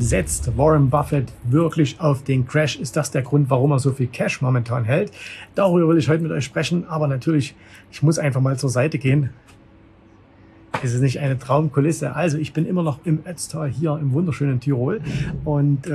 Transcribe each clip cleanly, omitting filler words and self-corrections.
Setzt Warren Buffett wirklich auf den Crash? Ist das der Grund, warum er so viel Cash momentan hält? Darüber will ich heute mit euch sprechen, aber natürlich, ich muss einfach mal zur Seite gehen. Es ist nicht eine Traumkulisse. Also ich bin immer noch im Ötztal hier im wunderschönen Tirol und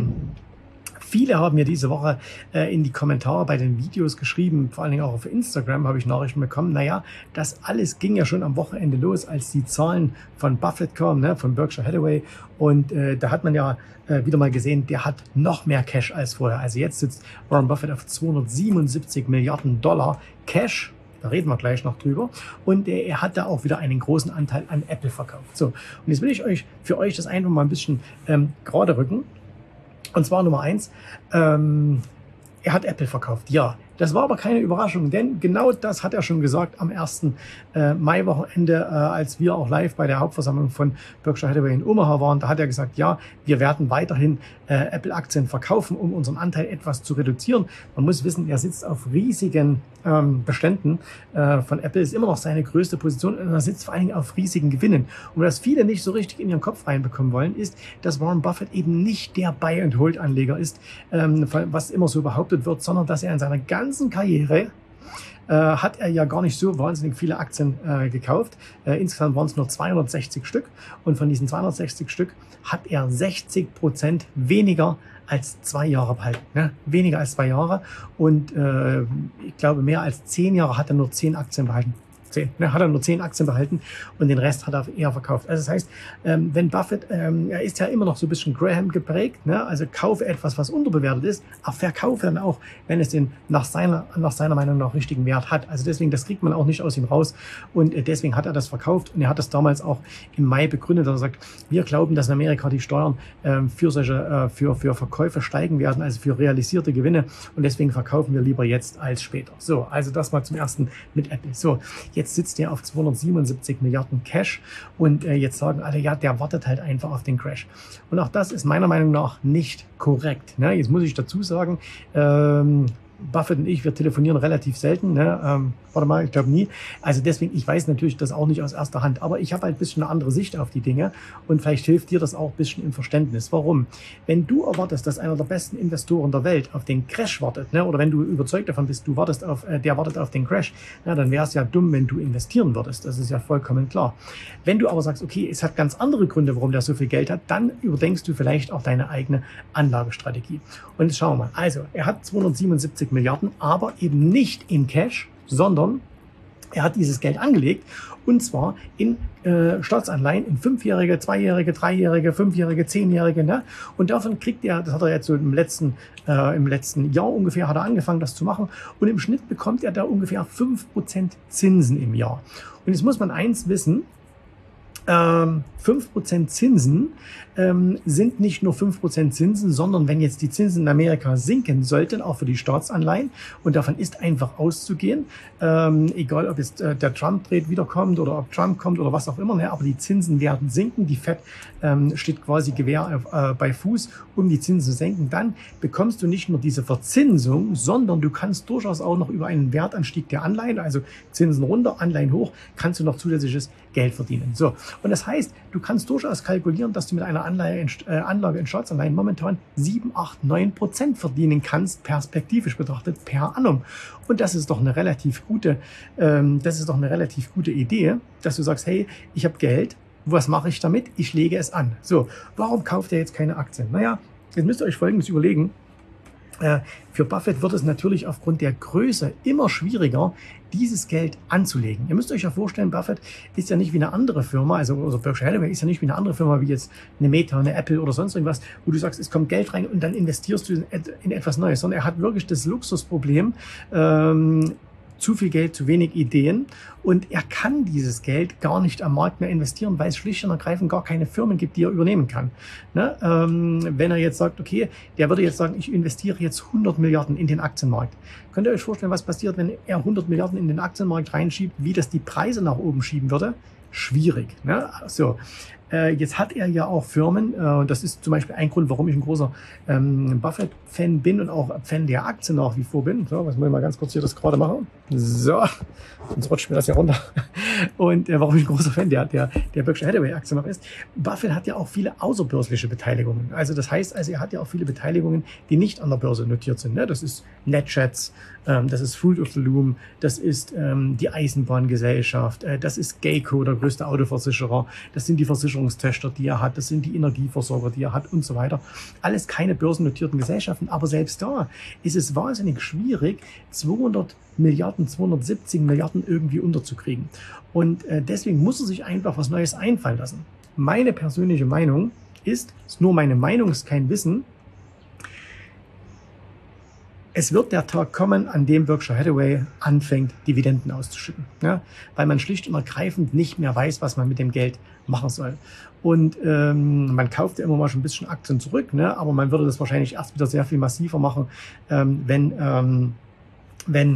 viele haben mir diese Woche in die Kommentare bei den Videos geschrieben, vor allen Dingen auch auf Instagram habe ich Nachrichten bekommen, naja, das alles ging ja schon am Wochenende los, als die Zahlen von Buffett kamen, ne, von Berkshire Hathaway, und da hat man ja wieder mal gesehen, der hat noch mehr Cash als vorher. Also jetzt sitzt Warren Buffett auf 277 Milliarden Dollar Cash. Da reden wir gleich noch drüber. Und er hat da auch wieder einen großen Anteil an Apple verkauft. So, und jetzt will ich für euch das einfach mal ein bisschen gerade rücken. Und zwar Nummer 1, er hat Apple verkauft, ja. Das war aber keine Überraschung, denn genau das hat er schon gesagt am 1. Mai-Wochenende, als wir auch live bei der Hauptversammlung von Berkshire Hathaway in Omaha waren. Da hat er gesagt, ja, wir werden weiterhin Apple-Aktien verkaufen, um unseren Anteil etwas zu reduzieren. Man muss wissen, er sitzt auf riesigen Beständen von Apple, ist immer noch seine größte Position, und er sitzt vor allen Dingen auf riesigen Gewinnen. Und was viele nicht so richtig in ihren Kopf reinbekommen wollen, ist, dass Warren Buffett eben nicht der Buy-and-Hold-Anleger ist, was immer so behauptet wird, sondern dass er in seiner ganzen Karriere hat er ja gar nicht so wahnsinnig viele Aktien gekauft. Insgesamt waren es nur 260 Stück, und von diesen 260 Stück hat er 60% weniger als 2 Jahre behalten. Ne? Weniger als 2 Jahre, und ich glaube, mehr als 10 Jahre hat er nur 10 Aktien behalten. 10, ne, hat er nur 10 Aktien behalten, und den Rest hat er eher verkauft. Also das heißt, wenn Buffett, er ist ja immer noch so ein bisschen Graham geprägt, ne? Also kaufe etwas, was unterbewertet ist, aber verkaufe dann auch, wenn es den nach seiner Meinung nach richtigen Wert hat. Also deswegen, das kriegt man auch nicht aus ihm raus, und deswegen hat er das verkauft, und er hat das damals auch im Mai begründet, dass er sagt, wir glauben, dass in Amerika die Steuern für Verkäufe steigen werden, also für realisierte Gewinne, und deswegen verkaufen wir lieber jetzt als später. So, also das mal zum ersten mit Apple. So, jetzt sitzt er auf 277 Milliarden Cash, und jetzt sagen alle, ja, der wartet halt einfach auf den Crash. Und auch das ist meiner Meinung nach nicht korrekt. Ne? Jetzt muss ich dazu sagen, Buffett und ich, wir telefonieren relativ selten. Ne? Warte mal, ich glaube nie. Also deswegen, ich weiß natürlich das auch nicht aus erster Hand, aber ich habe halt ein bisschen eine andere Sicht auf die Dinge, und vielleicht hilft dir das auch ein bisschen im Verständnis. Warum? Wenn du erwartest, dass einer der besten Investoren der Welt auf den Crash wartet, ne? Oder wenn du überzeugt davon bist, der wartet auf den Crash, na, dann wäre es ja dumm, wenn du investieren würdest. Das ist ja vollkommen klar. Wenn du aber sagst, okay, es hat ganz andere Gründe, warum der so viel Geld hat, dann überdenkst du vielleicht auch deine eigene Anlagestrategie. Und jetzt schauen wir mal. Also, er hat 277 Milliarden, aber eben nicht in Cash, sondern er hat dieses Geld angelegt, und zwar in Staatsanleihen, in 5-jährige, 2-jährige, 3-jährige, 5-jährige, 10-jährige. Ne? Und davon kriegt er, das hat er jetzt so im letzten Jahr ungefähr, hat er angefangen, das zu machen. Und im Schnitt bekommt er da ungefähr 5% Zinsen im Jahr. Und jetzt muss man eins wissen, 5% Zinsen sind nicht nur 5% Zinsen, sondern wenn jetzt die Zinsen in Amerika sinken sollten, auch für die Staatsanleihen, und davon ist einfach auszugehen, egal ob jetzt der Trump-Trade wiederkommt oder ob Trump kommt oder was auch immer, ne, aber die Zinsen werden sinken, die Fed steht quasi Gewehr bei Fuß, um die Zinsen zu senken, dann bekommst du nicht nur diese Verzinsung, sondern du kannst durchaus auch noch über einen Wertanstieg der Anleihen, also Zinsen runter, Anleihen hoch, kannst du noch zusätzliches Geld verdienen. So, und das heißt, du kannst durchaus kalkulieren, dass du mit einer Anlage in Staatsanleihen momentan 7, 8, 9% verdienen kannst, perspektivisch betrachtet, per annum. Und das ist doch eine relativ gute Idee, dass du sagst, hey, ich habe Geld, was mache ich damit? Ich lege es an. So, warum kauft er jetzt keine Aktien? Naja, jetzt müsst ihr euch Folgendes überlegen. Für Buffett wird es natürlich aufgrund der Größe immer schwieriger, dieses Geld anzulegen. Ihr müsst euch ja vorstellen, Buffett ist ja nicht wie eine andere Firma, also Berkshire Hathaway ist ja nicht wie eine andere Firma, wie jetzt eine Meta, eine Apple oder sonst irgendwas, wo du sagst, es kommt Geld rein und dann investierst du in etwas Neues, sondern er hat wirklich das Luxusproblem, zu viel Geld, zu wenig Ideen, und er kann dieses Geld gar nicht am Markt mehr investieren, weil es schlicht und ergreifend gar keine Firmen gibt, die er übernehmen kann. Ne? Wenn er jetzt sagt, okay, der würde jetzt sagen, ich investiere jetzt 100 Milliarden in den Aktienmarkt. Könnt ihr euch vorstellen, was passiert, wenn er 100 Milliarden in den Aktienmarkt reinschiebt, wie das die Preise nach oben schieben würde? Schwierig. Ne? So. Jetzt hat er ja auch Firmen, das ist zum Beispiel ein Grund, warum ich ein großer Buffett-Fan bin und auch Fan der Aktien nach wie vor bin. So, was muss ich mal ganz kurz hier das gerade machen? So, sonst rutscht mir das ja runter. Und warum ich ein großer Fan der Berkshire Hathaway Aktie noch ist, Buffett hat ja auch viele außerbörsliche Beteiligungen. Also das heißt, er hat ja auch viele Beteiligungen, die nicht an der Börse notiert sind. Ne? Das ist NetJets, das ist Fruit of the Loom, das ist die Eisenbahngesellschaft, das ist Geico, der größte Autoversicherer, das sind die Versicherungstöchter, die er hat, das sind die Energieversorger, die er hat und so weiter. Alles keine börsennotierten Gesellschaften, aber selbst da ist es wahnsinnig schwierig, 200 Milliarden, 270 Milliarden irgendwie unterzukriegen. Und deswegen muss er sich einfach was Neues einfallen lassen. Meine persönliche Meinung ist nur meine Meinung, ist kein Wissen, es wird der Tag kommen, an dem Berkshire Hathaway anfängt, Dividenden auszuschütten. Ja? Weil man schlicht und ergreifend nicht mehr weiß, was man mit dem Geld machen soll. Und man kauft ja immer mal schon ein bisschen Aktien zurück, ne? Aber man würde das wahrscheinlich erst wieder sehr viel massiver machen, wenn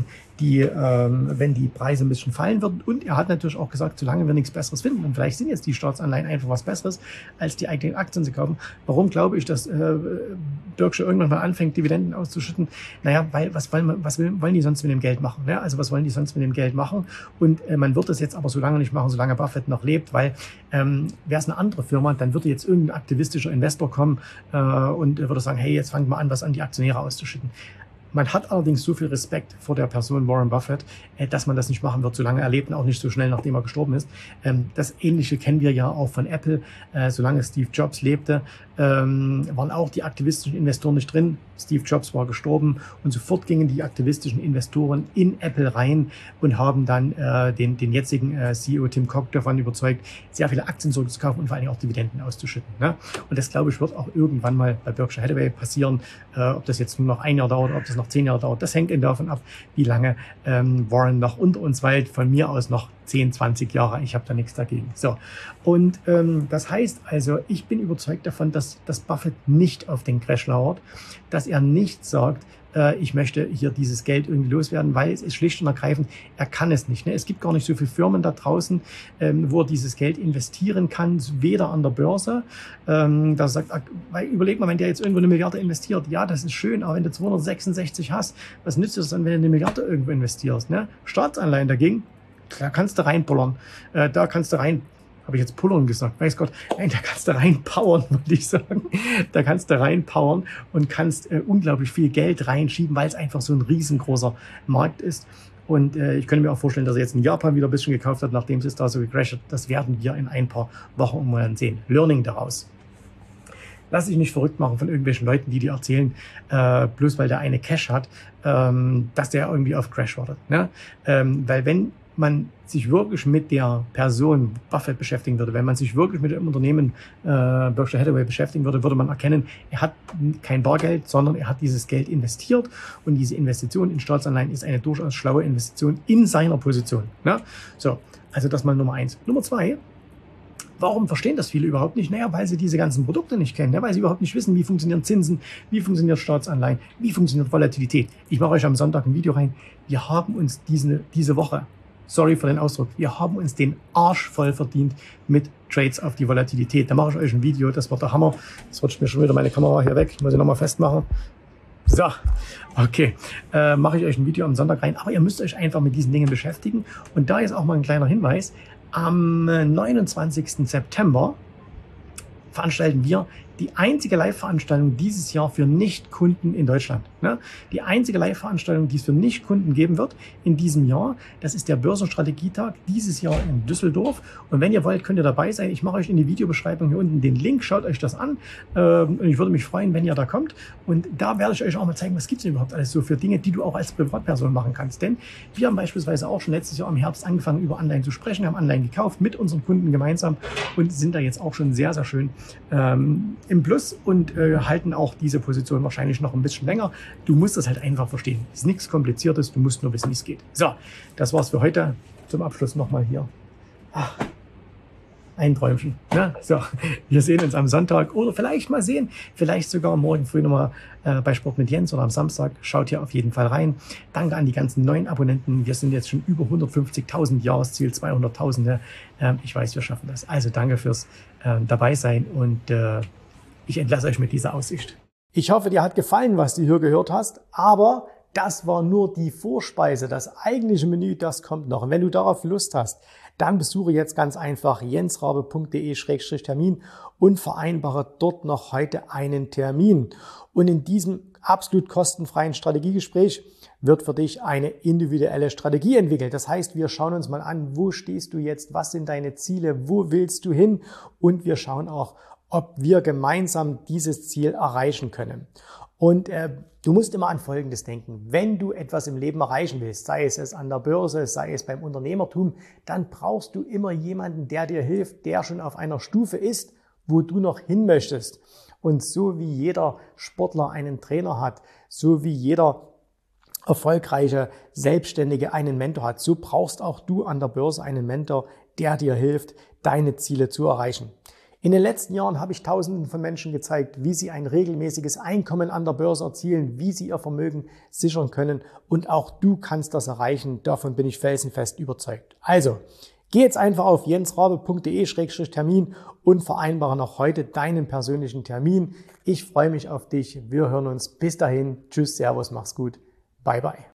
die Preise ein bisschen fallen würden. Und er hat natürlich auch gesagt, solange wir nichts Besseres finden, und vielleicht sind jetzt die Staatsanleihen einfach was Besseres, als die eigenen Aktien zu kaufen. Warum glaube ich, dass Berkshire irgendwann mal anfängt, Dividenden auszuschütten? Naja, weil was wollen die sonst mit dem Geld machen? Ne? Also was wollen die sonst mit dem Geld machen? Und man wird das jetzt aber so lange nicht machen, solange Buffett noch lebt, weil wäre es eine andere Firma, dann würde jetzt irgendein aktivistischer Investor kommen und würde sagen, hey, jetzt fangen wir an, was an die Aktionäre auszuschütten. Man hat allerdings so viel Respekt vor der Person Warren Buffett, dass man das nicht machen wird, solange er lebt und auch nicht so schnell, nachdem er gestorben ist. Das Ähnliche kennen wir ja auch von Apple. Solange Steve Jobs lebte, waren auch die aktivistischen Investoren nicht drin. Steve Jobs war gestorben und sofort gingen die aktivistischen Investoren in Apple rein und haben dann den jetzigen CEO Tim Cook davon überzeugt, sehr viele Aktien zurückzukaufen und vor allem auch Dividenden auszuschütten. Ne? Und das, glaube ich, wird auch irgendwann mal bei Berkshire Hathaway passieren. Ob das jetzt nur noch ein Jahr dauert, ob das noch 10 Jahre dauert, das hängt eben davon ab, wie lange Warren noch unter uns weilt. Von mir aus noch 10, 20 Jahre. Ich habe da nichts dagegen. So. Und das heißt also, ich bin überzeugt davon, dass Buffett nicht auf den Crash lauert, dass er nicht sagt, ich möchte hier dieses Geld irgendwie loswerden, weil es ist schlicht und ergreifend, er kann es nicht. Ne? Es gibt gar nicht so viele Firmen da draußen, wo er dieses Geld investieren kann, weder an der Börse. Da sagt, weil überleg mal, wenn der jetzt irgendwo 1 Milliarde investiert, ja, das ist schön, aber wenn du 266 hast, was nützt es dann, wenn du 1 Milliarde irgendwo investierst? Ne? Staatsanleihen dagegen, da kannst du reinpullern, da kannst du rein. Habe ich jetzt pullern gesagt? Weiß Gott. Nein, da kannst du reinpowern, würde ich sagen. Da kannst du reinpowern und kannst unglaublich viel Geld reinschieben, weil es einfach so ein riesengroßer Markt ist. Und ich könnte mir auch vorstellen, dass er jetzt in Japan wieder ein bisschen gekauft hat, nachdem es da so gecrashed hat. Das werden wir in ein paar Wochen mal sehen. Learning daraus. Lass dich nicht verrückt machen von irgendwelchen Leuten, die dir erzählen, bloß weil der eine Cash hat, dass der irgendwie auf Crash wartet. Ne? Weil wenn man sich wirklich mit der Person Buffett beschäftigen würde, wenn man sich wirklich mit dem Unternehmen Berkshire Hathaway beschäftigen würde, würde man erkennen, er hat kein Bargeld, sondern er hat dieses Geld investiert und diese Investition in Staatsanleihen ist eine durchaus schlaue Investition in seiner Position. Ne? So, also das mal Nummer 1. Nummer 2. Warum verstehen das viele überhaupt nicht? Naja, weil sie diese ganzen Produkte nicht kennen, weil sie überhaupt nicht wissen, wie funktionieren Zinsen, wie funktioniert Staatsanleihen, wie funktioniert Volatilität. Ich mache euch am Sonntag ein Video rein. Wir haben uns diese Woche, sorry für den Ausdruck, wir haben uns den Arsch voll verdient mit Trades auf die Volatilität. Da mache ich euch ein Video, das wird der Hammer. Jetzt rutscht mir schon wieder meine Kamera hier weg. Ich muss sie nochmal festmachen. So, okay, mache ich euch ein Video am Sonntag rein. Aber ihr müsst euch einfach mit diesen Dingen beschäftigen. Und da ist auch mal ein kleiner Hinweis. Am 29. September veranstalten wir die einzige Live-Veranstaltung dieses Jahr für Nicht-Kunden in Deutschland. Ne? Die einzige Live-Veranstaltung, die es für Nicht-Kunden geben wird in diesem Jahr, das ist der Börsenstrategietag dieses Jahr in Düsseldorf. Und wenn ihr wollt, könnt ihr dabei sein. Ich mache euch in die Videobeschreibung hier unten den Link. Schaut euch das an. Und ich würde mich freuen, wenn ihr da kommt. Und da werde ich euch auch mal zeigen, was gibt es denn überhaupt alles so für Dinge, die du auch als Privatperson machen kannst. Denn wir haben beispielsweise auch schon letztes Jahr im Herbst angefangen, über Anleihen zu sprechen, haben Anleihen gekauft mit unseren Kunden gemeinsam und sind da jetzt auch schon sehr, sehr schön im Plus und halten auch diese Position wahrscheinlich noch ein bisschen länger. Du musst das halt einfach verstehen. Es ist nichts Kompliziertes, du musst nur wissen, wie es geht. So, das war's für heute. Zum Abschluss nochmal hier. Ach, ein Träumchen. Ne? So, wir sehen uns am Sonntag oder vielleicht mal sehen, vielleicht sogar morgen früh nochmal bei Sport mit Jens oder am Samstag. Schaut hier auf jeden Fall rein. Danke an die ganzen neuen Abonnenten. Wir sind jetzt schon über 150.000, Jahresziel 200.000. Ich weiß, wir schaffen das. Also danke fürs dabei sein und ich entlasse euch mit dieser Aussicht. Ich hoffe, dir hat gefallen, was du hier gehört hast, aber das war nur die Vorspeise. Das eigentliche Menü, das kommt noch. Und wenn du darauf Lust hast, dann besuche jetzt ganz einfach jensrabe.de/termin und vereinbare dort noch heute einen Termin. Und in diesem absolut kostenfreien Strategiegespräch wird für dich eine individuelle Strategie entwickelt. Das heißt, wir schauen uns mal an, wo stehst du jetzt, was sind deine Ziele, wo willst du hin, und wir schauen auch, ob wir gemeinsam dieses Ziel erreichen können. Und du musst immer an Folgendes denken: Wenn du etwas im Leben erreichen willst, sei es an der Börse, sei es beim Unternehmertum, dann brauchst du immer jemanden, der dir hilft, der schon auf einer Stufe ist, wo du noch hin möchtest. Und so wie jeder Sportler einen Trainer hat, so wie jeder erfolgreiche Selbstständige einen Mentor hat, so brauchst auch du an der Börse einen Mentor, der dir hilft, deine Ziele zu erreichen. In den letzten Jahren habe ich Tausenden von Menschen gezeigt, wie sie ein regelmäßiges Einkommen an der Börse erzielen, wie sie ihr Vermögen sichern können, und auch du kannst das erreichen. Davon bin ich felsenfest überzeugt. Also, geh jetzt einfach auf jensrabe.de/termin und vereinbare noch heute deinen persönlichen Termin. Ich freue mich auf dich. Wir hören uns. Bis dahin. Tschüss, Servus, mach's gut. Bye, bye.